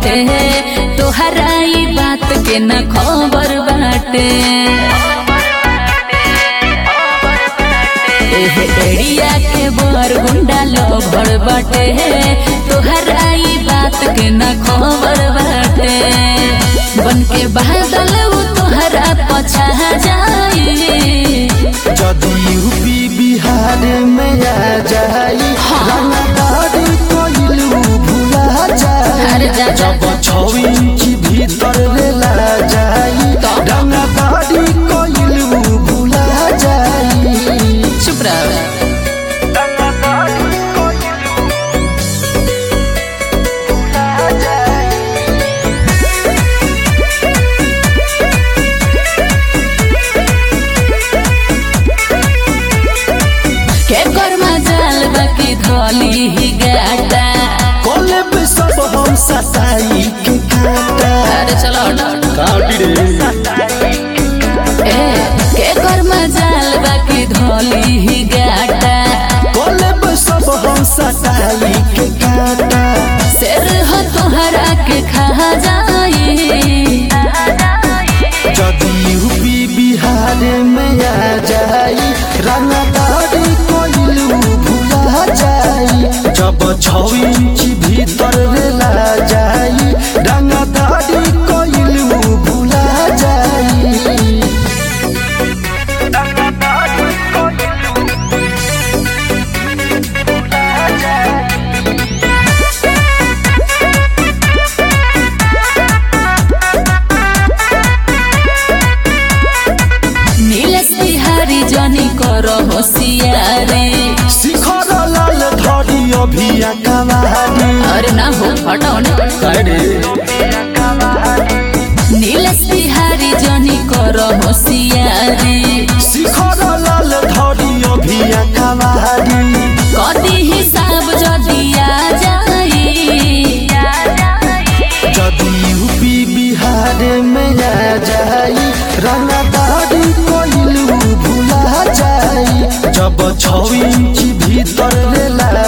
बाटे तोहरा ई बात के न खबर बाटे। एरिया के बर गुंडा लभर बाटे तोहरा ई बात के न खबर बाटे। बन के बादल वो तोहरा पछा जाई जदि यूपी बिहार में आ जाई रंगदारी कोइलू भुला जाई। जब 6 इंच भीतर रेला जाई रंगदारी कोइलू भुला जाई। चुप रह। के कर्मा जाल बाकी धोली ही गाटा कोले पे सब हम सताई के काटा। अरे चलो काटी रे के कर्मा जाल बाकी धोली ही गाटा कोले पे सब हम सताई के काटा। शेर हो तोहरा के खा जाई जदि यूपी बिहार में आ जाई रंगदारी कोइलू भुला जाई। जब 6 इंच भीतर रेला जाई रंगदारी कोइलू भुला जाई। नीलेश बिहारी जनी करो होशियारी शिखर लाल धरी अभी कवारी। अरे ना हो हटाओ नीलेश बिहारी जनी करो होशियारी शिखर लाल धरी अभी कवारी। कदी हिसाब जदी आ जाई जदि यूपी बिहार में आ जाई रंगदारी कोइलू भुला जाई। जब 6 इंच भीतर रेला